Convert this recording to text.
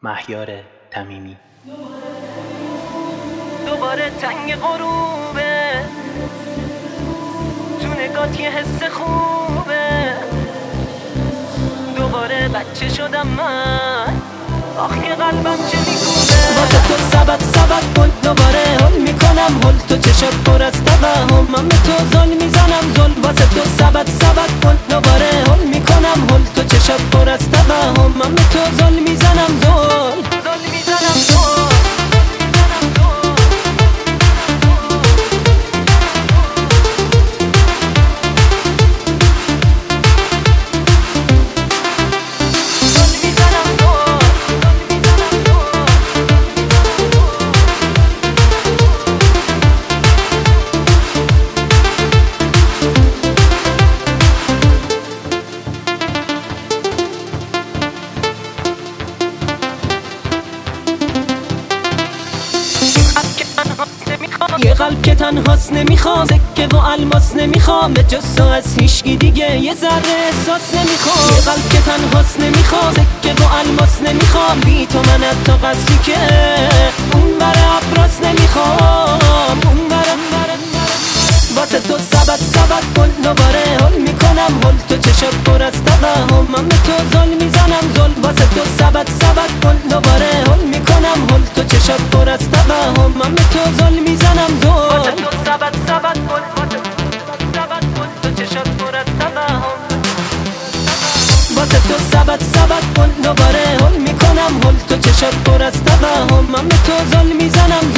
مهیار تمیمی. دوباره تنگ غروبه، تو نگات یه حس خوبه، دوباره بچه شدم من، آخ که قلبم چه میکنه. واسه تو سبت کن دوباره حل میکنم، حل تو چشات پر از توهم، من به تو زل میزنم زل. واسه تو سبت کن دوباره حل میکنم، حل تو چشات پر از توهم، من به تو زل میزنم زل. یه قلب که تنهاست نمیخوام، سکه و الماس نمیخوام، به جز تو از هیچکی دیگه یه ذره احساس نمیخوام. یه قلب که تنهاست نمیخوام، سکه و الماس نمیخوام، بی تو من حتی قصری که اون بره ابراز نمیخوام، اون بره. واسه تو سبت کن دوباره حل میکنم، حل تو چشات پر از توهم، من به تو زل میزنم زل. واسه تو سبت کن دوباره حل میکنم، حل تو چشات پر از توهم، من به تو زل میزنم زل. واسه تو سبت کن، تو چشات پر از توهم، واسه تو سبت کن دوباره حل میکنم، حل تو چشات پر از توهم، من به تو زل میزنم.